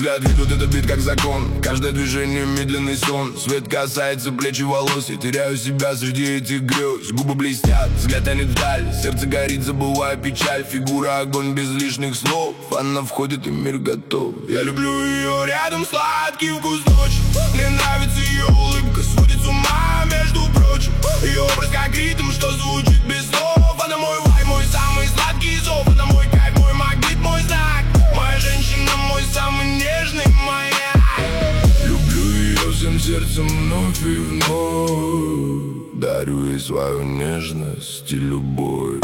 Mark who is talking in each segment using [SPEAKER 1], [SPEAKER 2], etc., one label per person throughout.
[SPEAKER 1] взгляд ведут этот бит как закон. Каждое движение медленный сон. Свет касается плеч и волос. Я теряю себя среди этих грез. Губы блестят, взгляд тянет вдаль. Сердце горит, забывая печаль. Фигура огонь без лишних слов. Она входит и мир готов. Я люблю ее рядом, сладкий вкус ночи. Мне нравится ее улыбка, сводит с ума, между прочим. Ее образ как ритм, что звучит без слов. Она мой вайб, мой самый сладкий зов. Она мой кайф, мой магнит, мой знак. Моя женщина, мой самый нежный маяк. Люблю ее всем сердцем вновь и вновь. Дарю ей свою нежность и любовь.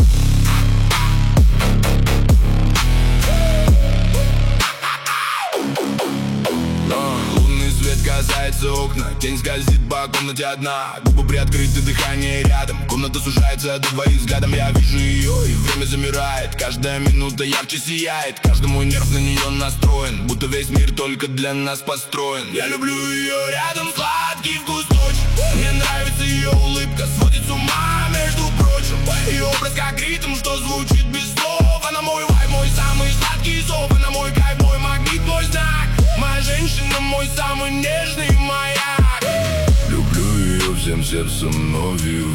[SPEAKER 1] Касается окна, тень скользит по комнате одна. Губы приоткрыты, дыхание рядом. Комната сужается до двоих взглядом. Я вижу ее, и время замирает. Каждая минута ярче сияет. Каждый мой нерв на нее настроен. Будто весь мир только для нас построен. Я люблю ее рядом, сладкий вкус ночи. Мне нравится ее улыбка, сводит с ума, между прочим. Ее образ как ритм, что звучит без слов. Она мой вайб, мой самый сладкий зов. Она мой кайф, мой магнит, мой знак. Моя женщина, мой самый нежный маяк. Люблю ее всем сердцем вновь и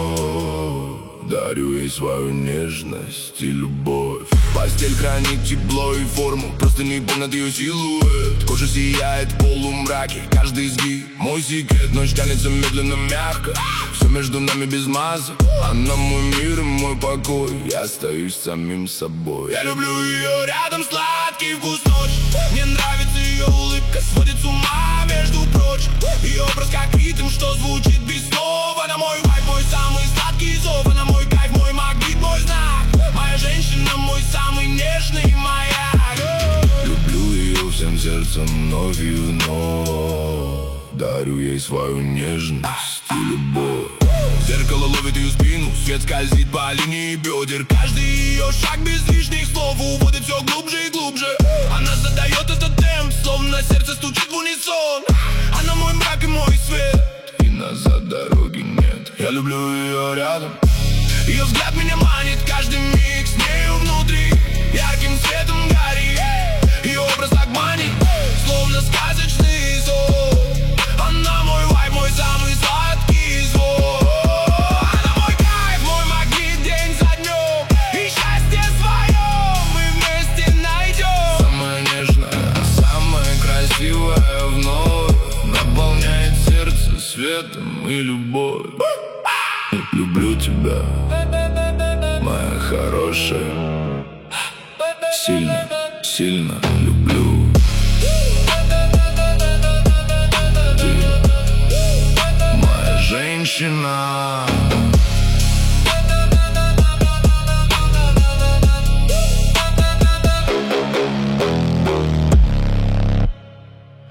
[SPEAKER 1] вновь. Дарю ей свою нежность и любовь. Постель хранит тепло и форму, просто не помнят ее силуэт. Кожа сияет в полумраке, каждый изгиб мой секрет. Ночь тянется медленно, мягко, все между нами без масок. Она мой мир и мой покой, я остаюсь самим собой. Я люблю ее рядом, сладкий вкус ночи. Мне нравится ее улыбка, сводит с ума, между прочим. Ее образ как ритм, что звучит без слов. Она мой вайб, мой самый сладкий зов. Она мой кайф, мой магнит, мой знак. Моя женщина, мой самый нежный маяк. Люблю ее всем сердцем вновь и вновь. Дарю ей свою нежность и любовь. Зеркало ловит ее спину, свет скользит по линии бедер. Каждый ее шаг без лишних слов уводит все глубже и глубже. Она задает этот темп, словно сердце стучит в унисон. Она мой мрак и мой свет, и назад дороги нет. Я люблю ее рядом. Ее взгляд меня манит, каждый миг с нею внутри ярким светом горит. Ее образ так манит, словно сказочный сон. Она мой вайб, мой самый сладкий звук. Она мой кайф, мой магнит день за днем. И счастье свое мы вместе найдем. Самая нежная, самая красивая вновь наполняет сердце светом и любовь. Люблю тебя, моя хорошая. Сильно, сильно люблю.